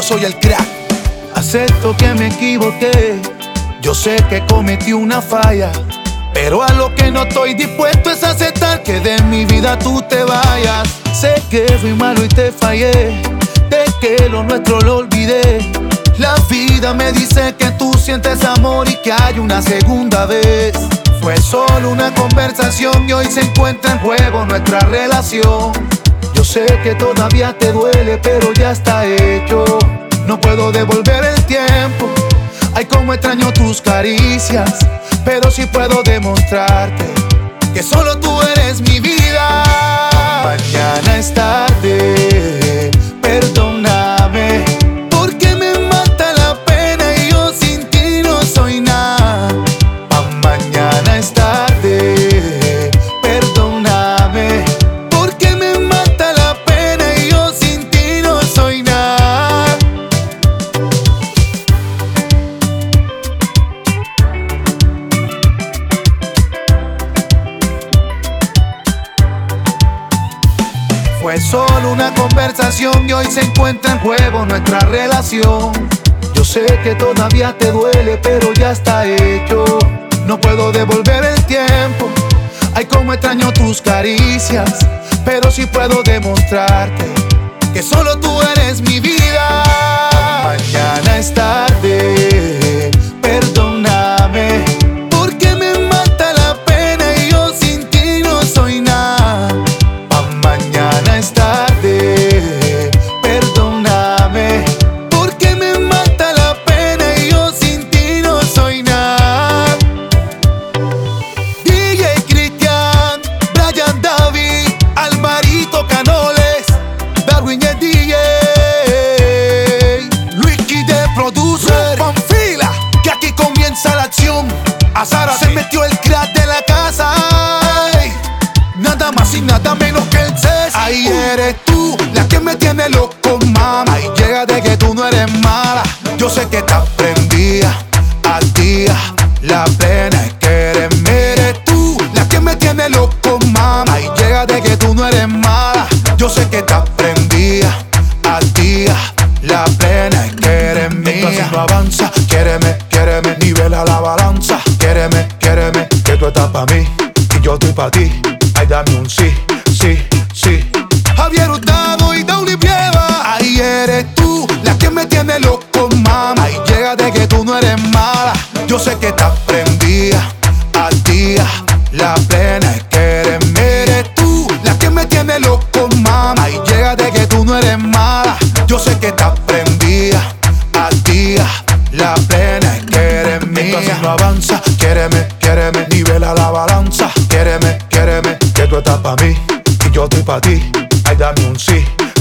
soy el crack. Acepto que me equivoqué, yo sé que cometí una falla, pero a lo que no estoy dispuesto es aceptar que de mi vida tú te vayas. Sé que fui malo y te fallé, de que lo nuestro lo olvidé. La vida me dice que tú sientes amor y que hay una segunda vez. Fue solo una conversación y hoy se encuentra en juego nuestra relación. Yo sé que todavía te duele, pero ya está hecho. No puedo devolver el tiempo. Ay, cómo extraño tus caricias, pero sí puedo demostrarte que solo tú eres mi vida. Mañana es tarde, perdóname, porque me mata la pena y yo sin ti no soy nada. Mañana es tarde, perdóname, porque me mata la pena y yo sin ti no soy nada. Fue solo una conversación y hoy se encuentra en juego nuestra relación. Yo sé que todavía te duele, pero ya está hecho. No puedo devolver el tiempo. Ay, cómo extraño tus caricias, pero sí puedo demostrarte que solo tú eres mi vida. Mañana es tarde, perdóname, porque me mata la pena y yo sin ti no soy nada. Mañana es tarde, perdóname, porque me mata la pena y yo sin ti no soy nada. DJ Cristian, Brian David, Alvarito Canoles, Darwin el DJ, Luigi de Producer, Panfila, que aquí comienza la acción. A Sara se metió el crack de la casa. Ay, nada más y nada menos que el Cés. Ahí eres tú, la que me tiene loco, mama. Ahí llega de que tú no eres mala. Yo sé que estás prendida, activa, la plena es que eres mía. Eres tú, la que me tiene loco, mama. Ahí llega de que tú no eres mala. Yo sé que estás prendida, activa, la plena es que eres mía. Esto no avanza, quiéreme, nivela la balanza. Quiéreme, que tú estás pa' mí y yo estoy pa' ti. Ay, dame un sí, sí, sí. Javier Hurtado y Dauli Pieva. Ahí eres tú, la que me tiene loco, mama. Ahí llega de que tú no eres mala. Yo sé que estás prendida, activa, la plena es que eres mía. Eres tú, la que me tiene loco, mama. Ahí llega de que tú no eres mala. Yo sé que estás prendida, activa, la plena es que eres mía. Esto no avanza, quiéreme, nivela la balanza. Quiéreme, que tú estás pa' mí y yo estoy pa' ti. Ay, dame un sí,